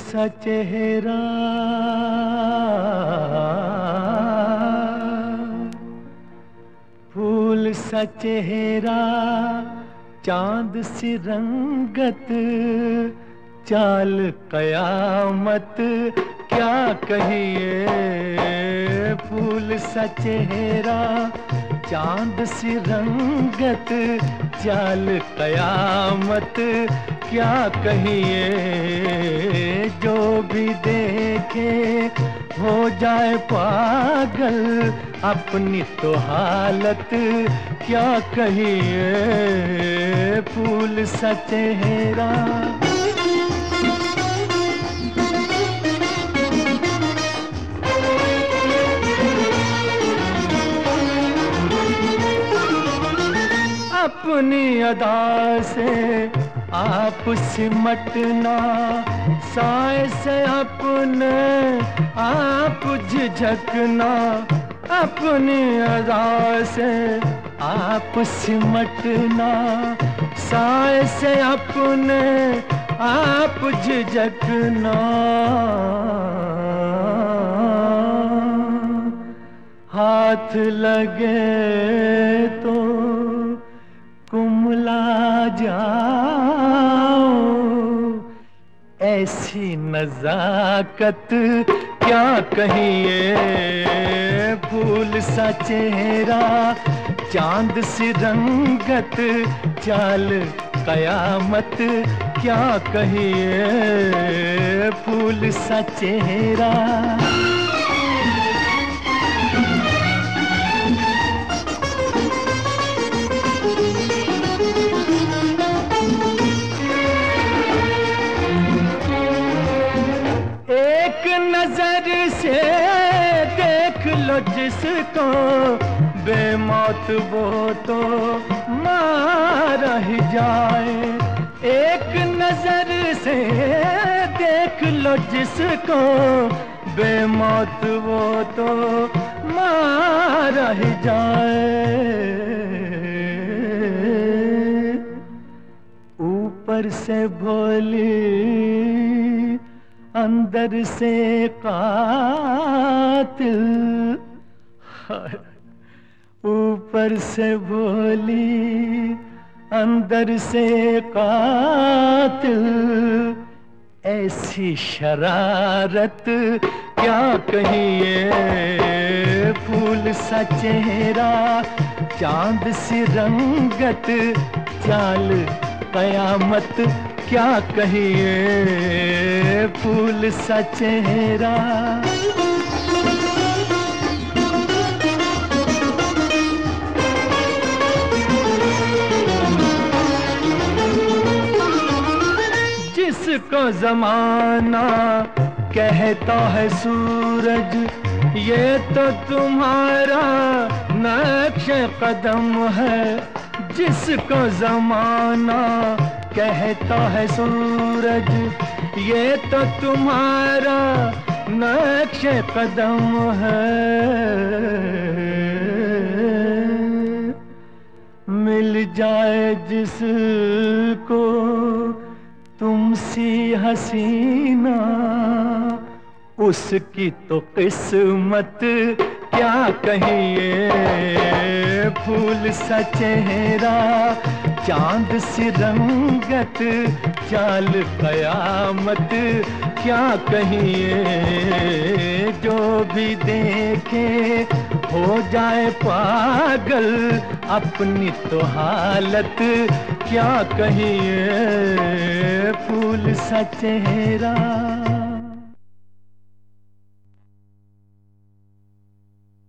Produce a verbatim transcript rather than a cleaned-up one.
सा चेहरा, फूल सा चेहरा, चांद सी रंगत, चाल कयामत क्या कहिए। फूल सा चेहरा, चांद सी रंगत, चाल कयामत क्या कहिए। जो भी देखे हो जाए पागल, अपनी तो हालत क्या कहिए। फूल सा चेहरा, अपनी अदा से आप सिमटना, साए से अपने आप झिझकना। अपनी अदा से आप सिमटना, साए से अपने आप झिझकना। हाथ लगे तो कुमला जाओ, ऐसी नजाकत क्या कहिए। फूल सा चेहरा, चांद सी रंगत, चाल कयामत क्या कहिए। फूल सा चेहरा, एक नजर से देख लो जिसको, बेमौत वो तो मारा ही जाए। एक नजर से देख लो जिसको, बेमौत वो तो मारा ही जाए। ऊपर से भोली, अंदर से कातिल। ऊपर से भोली, अंदर से कातिल, ऐसी शरारत क्या कहिए। फूल सा चेहरा, चांद सी रंगत, चाल कयामत क्या कहिए। फूल सा चेहरा, जिसको जमाना कहता है सूरज, ये तो तुम्हारा नक्श कदम है। जिसको जमाना कहता है सूरज, ये तो तुम्हारा नक्श कदम है। मिल जाए जिसको तुमसी हसीना, उसकी तो किस्मत क्या कहिए। फूल सा चेहरा, चांद सी रंगत, चाल कयामत क्या कहिए। जो भी देखे हो जाए पागल, अपनी तो हालत क्या कहिए। फूल सा चेहरा।